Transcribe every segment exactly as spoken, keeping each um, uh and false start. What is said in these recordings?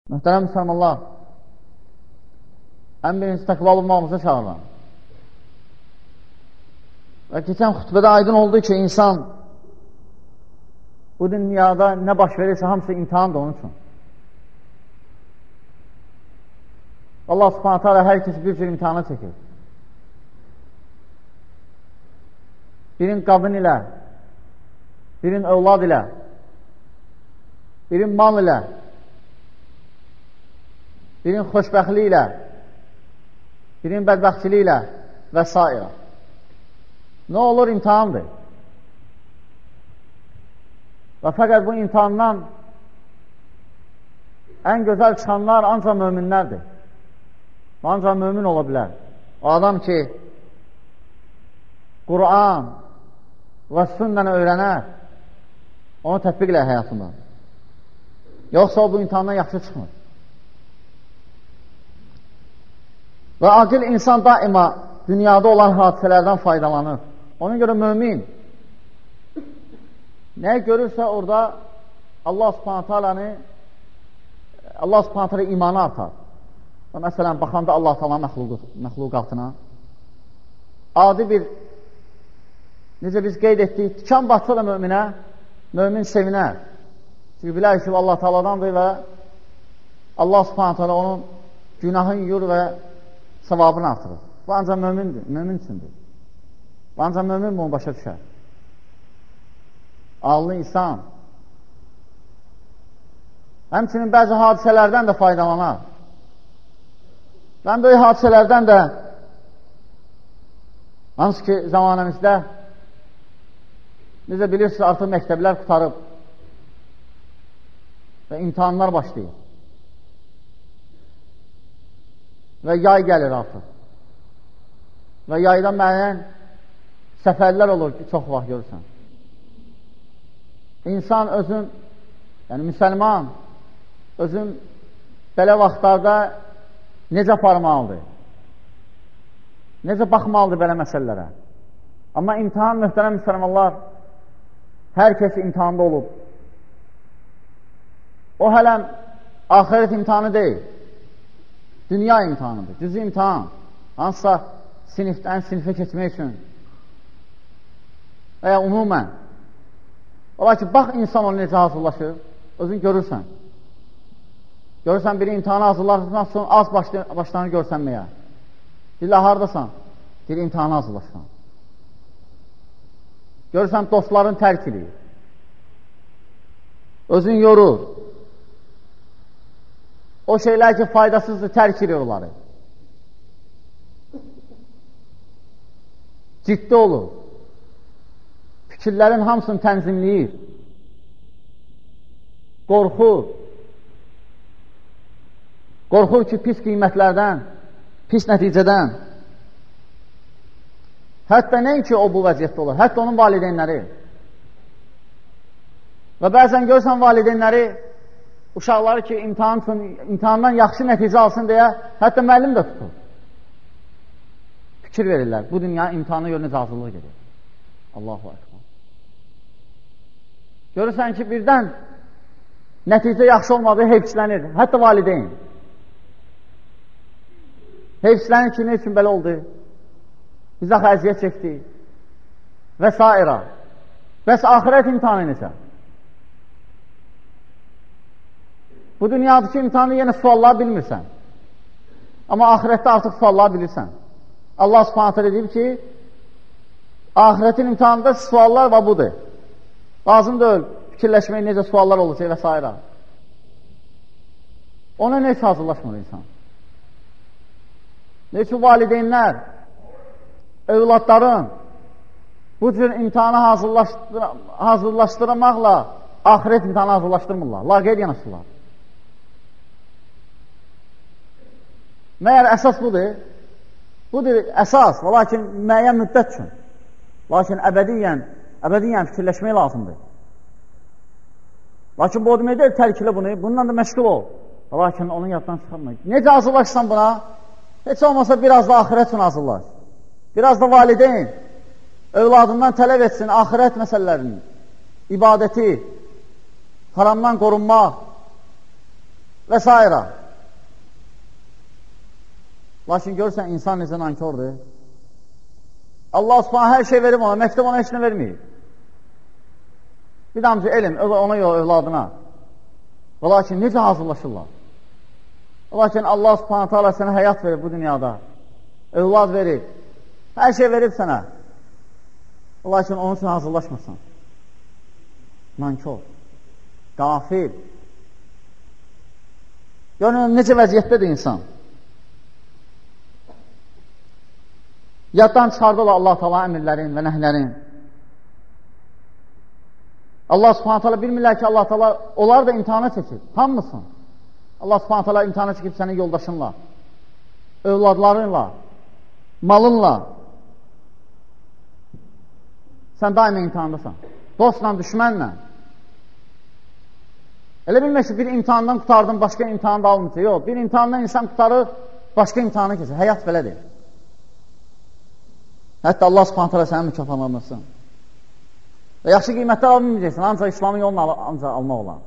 Mühtərəm müsəlmanlar, ən birinci təqva olmağımıza çağırıram. Və keçən xütbədə aydın oldu ki, insan bu dünyada nə baş verirsə, hamısı imtihandır onun üçün. Allah subhanətə alə hər kəsi bir cür imtihana çəkir. Birin qadın ilə, birin övlad ilə, birin mal ilə, birin xoşbəxtli ilə, birin bədbəxtçili ilə və s. Nə olur? İmtihandır. Və fəqət bu imtihandan ən gözəl çıxanlar ancaq möminlərdir. Ancaq mömin ola bilər. O adam ki, Quran və sünnəni öyrənər, onu tətbiq elə həyatında. Yoxsa o bu imtihandan yaxşı çıxmır. Və aqil insan daima dünyada olan hadisələrdən faydalanır. Ona görə mömin nə görürsə orada Allah subhanətə aləni Allah subhanətə alə imanı artar. Və məsələn, baxanda Allah təala məxluqatına adi bir, necə biz qeyd etdik, tikan batsa da möminə, mömin sevinər. Çünki bilər ki, Allah təaladandır və Allah subhanətə alə onun günahını yuyur və savabını artırır. Bu ancaq mömindir, mömin üçündür. Bu ancaq mömin bunu başa düşər. Ağlı insan həmçinin bəzi hadisələrdən də faydalanar. Ən böyük hadisələrdən də hansı ki, zamanəmizdə necə bilirsiniz, artıq məktəblər qutarıb və imtihanlar başlayır. Və yay gəlir artıq. Və yayda müəyyən səfərlər olur ki, çox vaxt görürsən. İnsan özün, yəni müsəlman, özün belə vaxtlarda necə aparmalıdır? Necə baxmalıdır belə məsələlərə? Amma imtihan, mühtərəm müsəlmanlar, hər kəs imtihanda olub. O hələm axirət imtihanı deyil. Dünya imtihanıdır, cüzü imtihan. Hansısa sinifdən sinifə keçmək üçün və ya umumən. Ola ki, bax insan onu necə hazırlaşır, özün görürsən. Görürsən, biri imtihana hazırlaşırsan, sonra az başlarını görsənməyə. Dillə haradasan, dil imtihana hazırlaşsan. Görürsən, dostların tərk edir. Özün yorur. O şeylər ki, faydasızdır, tərk edir onları. Ciddi olur. Fikirlərin hamısını tənzimləyir. Qorxur. Qorxur ki, pis qiymətlərdən, pis nəticədən. Hətta nəinki o bu vəziyyətdə olur, hətta onun valideynləri. Və bəzən görürsən valideynləri, uşaqları ki, imtihan üçün, imtihandan yaxşı nəticə alsın deyə, hətta müəllim də tutur. Fikir verirlər, bu dünya imtihana görə necə hazırlıq gedir. Allahu Ekber. Görürsən ki, birdən nəticə yaxşı olmadığı heyfçilənir, hətta valideyn. Heyfçilənir ki, nə üçün belə oldu? Biz axı əziyyət çəkdik və s. Bəs axirət imtihanı necə? Bu dünyadakı imtihanı yenə suallar bilmirsən. Amma axirətdə artıq suallar bilirsən. Allah subhanətə deyib ki, axirətin imtihanında suallar və budur. Lazım deyil, fikirləşmək necə suallar olacaq və s. Ona necə hazırlaşmır insan? Necə valideynlər, övladların bu cür imtihanı hazırlaşdır hazırlaşdırmaqla axirət imtihanı hazırlaşdırmırlar, laqeyd yanaşırlar. Məyər əsas budur? Budur əsas, lakin müəyyən müddət üçün. Lakin əbədiyyən, əbədiyyən fikirləşmək lazımdır. Lakin bu o demək deyil, tərkilə bunu, bununla da məşğul ol. Lakin onun yaddan çıxarmayın. Necə hazırlaşsan buna? Heç olmasa biraz da axirət üçün hazırlaş. Biraz da valideyn övladından tələb etsin axirət məsələlərini, ibadəti, haramdan qorunmaq, və s. Lakin görürsən, insan necə nankordur. Allah subhanə hər şey verib ona, məktəb ona heç nə verməyib. Bir damcı elm, ona yox, övladına. Və lakin necə hazırlaşırlar? Lakin Allah subhanə teala sənə həyat verib bu dünyada. Övlad verib. Hər şey verib sənə. Lakin onun üçün hazırlaşmasan. Nankor. Qafil. Görün, necə vəziyyətdədir insan. Yaddan çıxardılar Allah Taala əmirlərin və nəhlərin. Allah Subhanahu taala bilmirlər ki, Allah Taala onları da imtahana çəkir. Hamısın. Allah Subhanahu taala imtahana çəkib sənin yoldaşınla, övladlarınla, malınla. Sən daima imtahandasan. Dostla, düşmənlə. Elə bilmək ki, bir imtahandan qutardın, başqa imtahan da almayacaq. Yox, bir imtahandan insan qutarır, başqa imtahana keçir. Həyat belədir. Hətta Allah Subhanahu taala səni mükafatlandırsın. Və yaxşı qiymətlər almayacaqsan, ancaq İslamın yolunu al ancaq almaq olar.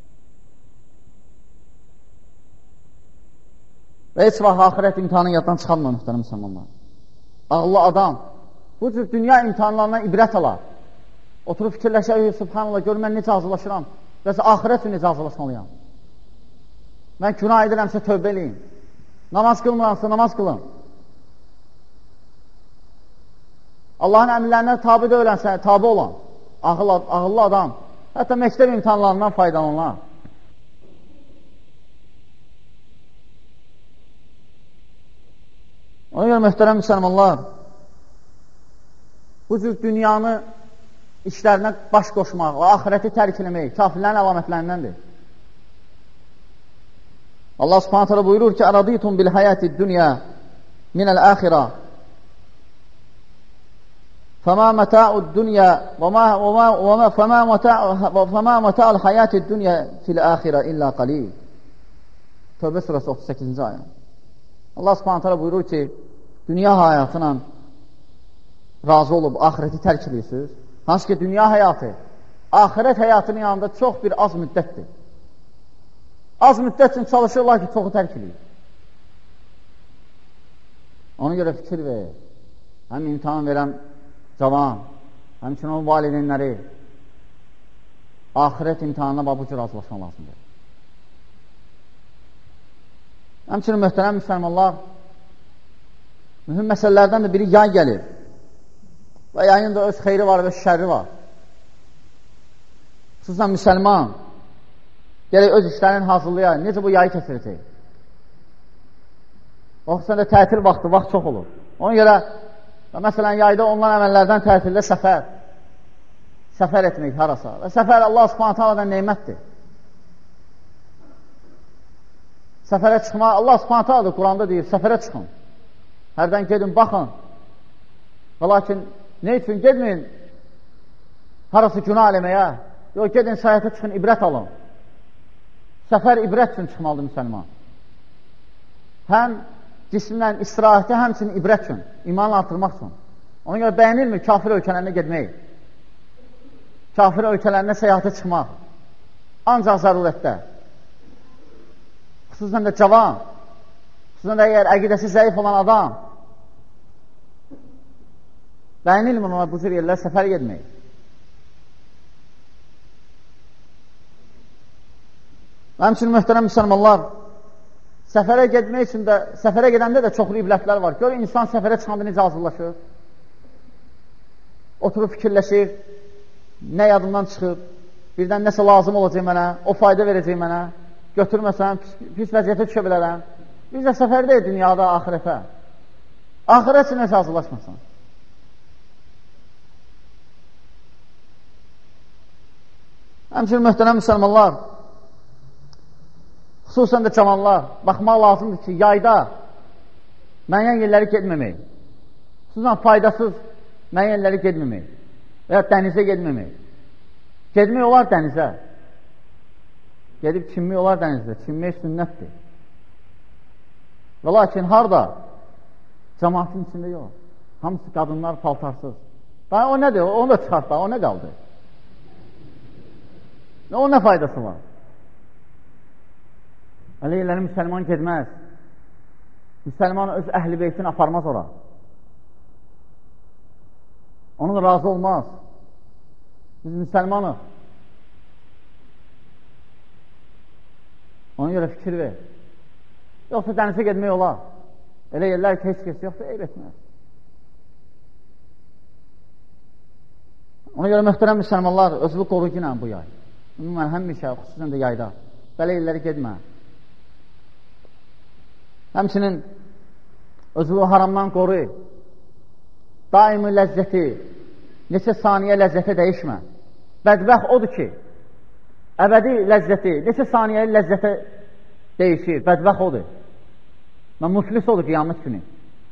Və heç vaxt axirət imtihanı yaddan çıxarmır, mühtərəm müsəlmanlar. Ağıllı adam bu cür dünya imtihanlarından ibrət alar. Oturub fikirləşək, subhanallah, gör mən necə hazırlaşıram və axirət üçün necə hazırlaşmalıyam. Mən günah edirəmsə tövbə eləyim. Namaz qılmıramsa namaz qılın. Allahın əmrlərinə tabi deyilənsə, tabi olan, ağıllı, ağıllı adam, hətta məktəb imtihanlarından faydalanlar. Ona görə möhtərəm müsəlmanlar, bu cür dünyanı işlərinə baş qoşmaq və axirəti tərk eləmək kafirlərin əlamətlərindəndir. Allah subhanət hələ buyurur ki, Əraditum bil həyəti dünya minəl-əxirə فما متاع الدنيا وما وما وما فما متاع فما متاع الحياة الدنيا في الآخرة إلا قليل. Tövbə surəsi otuz səkkizinci ayə. Allah Subhanahu taala buyurur ki, dünya həyatına razı olub axirəti tərk edirsiniz. Hansı ki, dünya həyatı axirət həyatının yanında çox bir az müddətdir. Az müddət üçün çalışırlar ki, çoxu tərk edir. Ona görə fikir ver. Həm imtihan verən cavan, həmçinin o valideynləri axirət imtihanına bu cür razılaşmaq lazımdır. Həmçinin möhtərəm müsəlmanlar, mühüm məsələlərdən də biri yay gəlir və yayın da öz xeyri var və şərri var. Xüsusən müsəlman gələk öz işlərini hazırlayar, necə bu yayı keçirəcək? O xüsusən də tətil vaxtı, vaxt çox olur. Ona görə və məsələn, yayda olunan əməllərdən tətildə səfər, səfər etmək harasa. Və səfər Allah subhanət haladan neymətdir. Səfərə çıxmaq, Allah subhanət haladır, Quranda deyir, səfərə çıxın. Hərdən gedin, baxın. Və lakin, ne üçün gedməyin harası günah eləməyə? Yox, gedin, səyahətə çıxın, ibrət alın. Səfər ibrət üçün çıxmalıdır müsəlman. Həm cismlə istirahətə, həmçinin ibrət üçün, imanı artırmaq üçün. Ona görə bəyənilmir kafir ölkələrinə gedmək, kafir ölkələrinə səyahətə çıxmaq, ancaq zərurətdə. Xüsusən də cavan, xüsusən də əgər əqidəsi zəif olan adam, bəyənilmir ona bu cür yerlər səfər gedmək. Həmçinin möhtərəm müsəlmanlar, səfərə getmək üçün də, səfərə gedəndə də çoxlu ibrətlər var. Gör, insan səfərə çıxanda necə hazırlaşır? Oturub fikirləşir, nə yadından çıxıb, birdən nəsə lazım olacaq mənə, o fayda verəcək mənə, götürməsəm, pis, pis vəziyyətə düşə bilərəm. Biz də səfərdəyik dünyada, axirətə. Axirət üçün necə hazırlaşmasın? Həmçinin möhtərəm müsəlmanlar, xüsusən də cavanlar, baxmaq lazımdır ki, yayda müəyyən yerləri getməmək, xüsusən faydasız müəyyən yerləri getməmək və ya dənizə getməmək. Getmək olar dənizə. Gedib çinmək olar dənizdə. Çinmək sünnətdir. Və lakin harada? Cəmaatın içində yox. Hamısı qadınlar paltarsız. Daha o nədir? Onu da çıxart, o nə qaldı? O nə faydası var? Elə yerləri müsəlman gedməz. Müsəlman öz əhl-i beytini aparmaz ora. Onun razı olmaz. Biz müsəlmanıq. Ona görə fikir ver. Yoxsa dənizə gedmək olar. Elə yerlər ki, heç kəs yoxsa, eyb etməz. Ona görə möhtərəm müsəlmanlar, özlü qorucu ilə bu yay. Ümumən, həmişə, xüsusən də yayda. Belə yerləri gedmə. Həmçinin özlü haramdan qoru. Daimi ləzzəti, neçə saniyə ləzzəti dəyişmə. Bədbəxt odur ki, əbədi ləzzəti, neçə saniyə ləzzəti dəyişir. Bədbəxt odur. Və müflis odur qiyamət günü.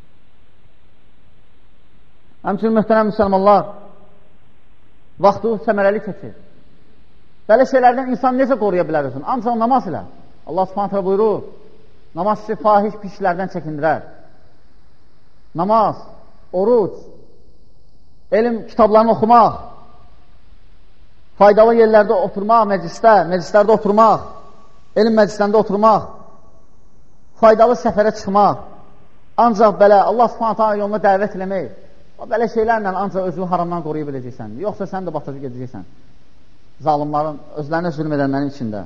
Həmçinin möhtərəm müsəlmanlar, vaxtı səmərəli keçir. Belə şeylərdən insan necə qoruya bilər özünü? Ancaq namaz ilə. Allah Subhanahu buyurur, namaz sizi fahiş pislərdən çəkindirər. Namaz, oruc, elm kitablarını oxumaq, faydalı yerlərdə oturmaq, məclisdə, məclislərdə oturmaq, elm məclislərində oturmaq, faydalı səfərə çıxmaq, ancaq belə Allah Subhanahu yoluna dəvət eləmək, belə şeylərlə ancaq özünü haramdan qoruya biləcəksən. Yoxsa sən də batacaq gedəcəksən. Zalimların, özlərinə zülm edənlərin içində.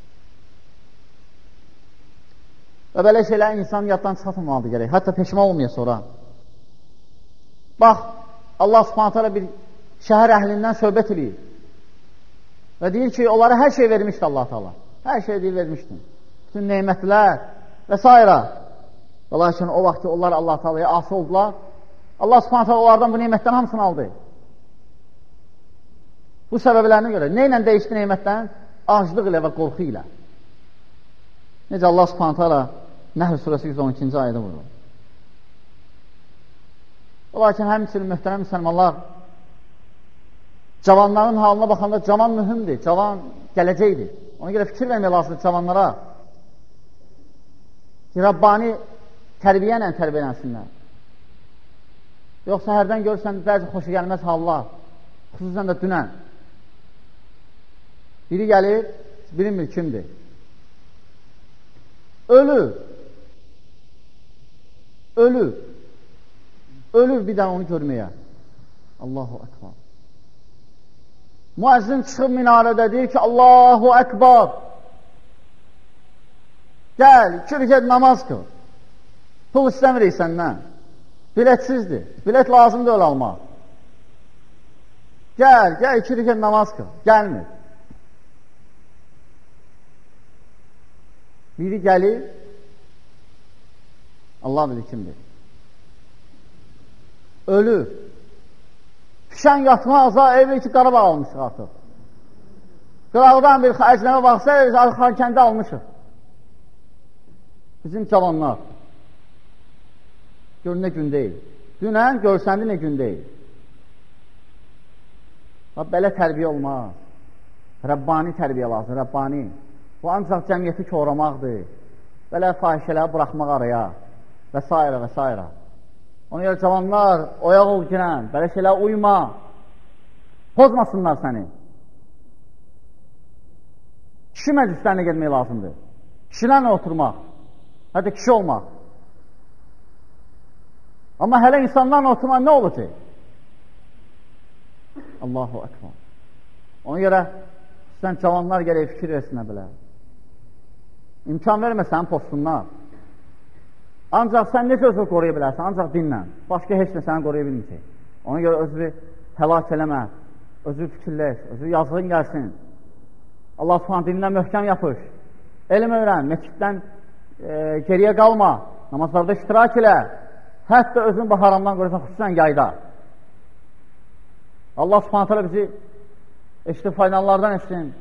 Və belə şeylər insan yaddan çıxatmamalıdır gərək. Hətta peşman olmaya sonra. Bax, Allah Subhanahu bir şəhər əhlindən söhbət edir. Və deyir ki, onlara hər şey vermişdi Allah Teala. Hər şey deyir vermişdi. Bütün neymətlər və s. Lakin o vaxt ki, onlar Allah Teala'ya asi oldular. Allah Subhanahu onlardan bu neymətdən hamısını aldı. Bu səbəblərinə görə. Nə ilə dəyişdi neymətdən? Aclıq ilə və qorxu ilə. Necə Allah Subhanahu Nəhl surəsi yüz on ikinci ayədə buyurur. Lakin həmçinin möhtərəm müsəlmanlar, cavanların halına baxanda cavan mühümdir, cavan gələcəkdir. Ona görə fikir vermək lazımdır cavanlara. Rabbani tərbiyə ilə tərbiyələnsinlər. Yoxsa hərdən görürsən bəzi xoşu gəlməz hallar, xüsusən də dünən. Biri gəlir, bilinmir kimdir. Ölür. Ölür. Ölür bir dənə onu görməyə. Allahu Ekber. Müəzzin çıxıb minarədə deyir ki, Allahu Ekber. Gəl, iki rükət namaz qıl. Pul istəmirik səndən. Biletsizdir. Bilet lazımdır öyle almaq. Gəl, gəl, iki rükət namaz qıl. Gəlmir. Biri gəlir, Allah bilir kimdir. Ölür. Pişən yatma azar evi ki, Qarabağ almışıq artıq. Qıraqdan bir əcləmə baxsa, Xankəndə almışıq. Bizim cavanlar. Gör, nə gün deyil. Dünən görsəndi, nə gün deyil. Belə tərbiyə olmaz. Rəbbani tərbiyə lazım, Rəbbani. Bu ancaq cəmiyyəti korlamaqdır. Belə fahişələri buraxmaq araya və s. və s. Ona görə cavanlar, oyaq ol girən, belə şeylər uyma. Pozmasınlar səni. Kişi məclislərinə getmək lazımdır. Kişilərlə oturmaq. Hətta kişi olmaq. Amma hələ insanlarla oturmaq nə olacaq? Allahu Ekber. Ona görə sən cavanlar gələk fikir versinə belə. İmkan verməsən postunlar. Ancaq sən necə özünü qoruya bilərsən? Ancaq dinlə. Başqa heç nə səni qoruya bilməyəcək. Ona görə özünü həlak eləmə, özünü fikirləş, özünü yazığın gəlsin. Allah Subhanahu dinindən möhkəm yapış. Elm öyrən, məsciddən e, geriyə qalma, namazlarda iştirak elə. Hətta özünü bu haramdan qorusan, xüsusən yayda. Allah Subhanahu bizi eşitib faydalardan etsin.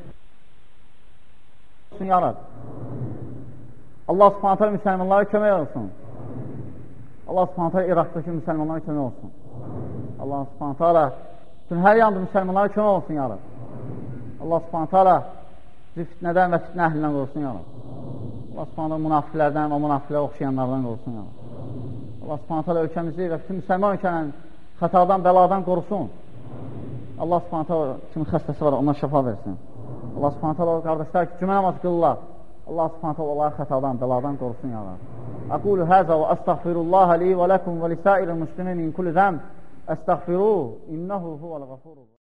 Yarad. Allah Subhanahu müsəlmanlara kömək olsun. Allah Subhanahu İraqdakı müsəlmanlara kömək olsun. Allah Subhanahu bütün hər yanda müsəlmanlara kömək olsun ya Rab. Allah Subhanahu bizi fitnədən və fitnə əhlindən qorusun ya Rab. Allah Subhanahu münafiqlərdən və münafiqlərə oxşayanlardan qorusun ya Rab. Allah Subhanahu ölkəmizi və bütün müsəlman ölkənin xətadan, bəladan qorusun. Allah Subhanahu kimin xəstəsi var, ona şəfa versin. Allah Subhanahu qardaşlar ki, cümə namazı qılırlar. Allah subhanətə onları xətadan, bəladan qorusun ya Rab. Aqulu həzə və əstəğfirullaha li və ləkum və lisairil muslimin min kulli zəmb əstəğfiruhu innəhu huvəl-ğafurur.